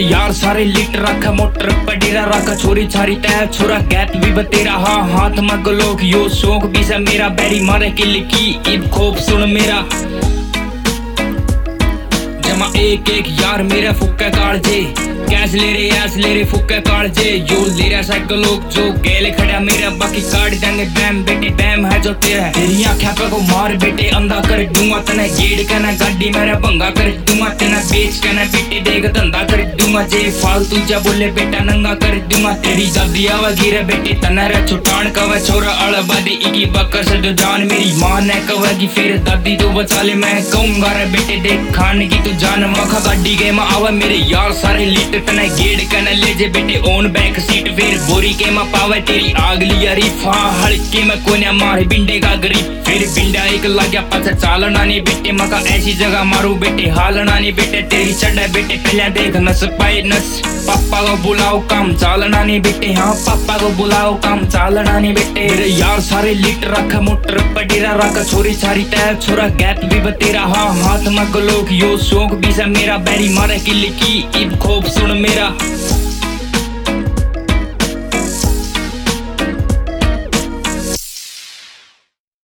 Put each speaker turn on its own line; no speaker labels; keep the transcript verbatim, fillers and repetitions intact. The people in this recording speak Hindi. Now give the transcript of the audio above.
यार सारे लिट रखा मोटर पडेरा रखा छोरी छारी तय छोरा गैप भी बतेरा हाँ हाथ में गलोक यो शौक भी से मेरा बैरी मारे किल की इब खोप सुन मेरा जमा एक एक यार मेरा फुक्का काल जे कैश ले रे ऐस ले रे फुक्का काल जे यो ले रहा साइकिल लोग जो गेले खड़ा मेरा बाकी काट देंगे बैम बेटे बैम है जो तेरा तेरी आँखें पे को मार बेटे अंधा कर दूंगा तने जेड़ कहना गाड़ी मेरा भंगा कर दूंगा तेना बेच कहना बेटे देख धंधा कर दूंगा जे फालतू जा बोले बेटा नंगा कर दूंगा तेरी दादी आवा गिरे बेटे तना रे छुटान कवा छोरा अड़बादी इकी बकर से जो जान मेरी माँ ने कवेगी फिर दादी तो बचा ले मैं कहूंगा रे बेटे देख खाने की तो जान मखा गाड़ी के माँ आवा मेरे यार सारे लिट तने गेड़ कहना ले जे बेटे ओन बैक सीट फिर बोरी के माँ पावे तेरी आग लिया रिफ हाँ हल्के में कोने मारे बिंडे का गरीब फिर बिंडा एक लाग्या पाछा चालना नहीं बेटे मका ऐसी जगह मारू बेटे हालना नहीं बेटे तेरी चढ़ा बेटे पहले देख नस पाए नस पापा को बुलाओ काम चालना नहीं बेटे हाँ पापा को बुलाओ काम चालना नहीं बेटे मेरे यार सारे लिट रखा मोटर पडेरा रखा छोरी छारी तय छोरा गैप भी बतेरा हाँ हाथ में गलोक यो शौक भी से मेरा बैरी मारे किल की इब खोप सुन मेरा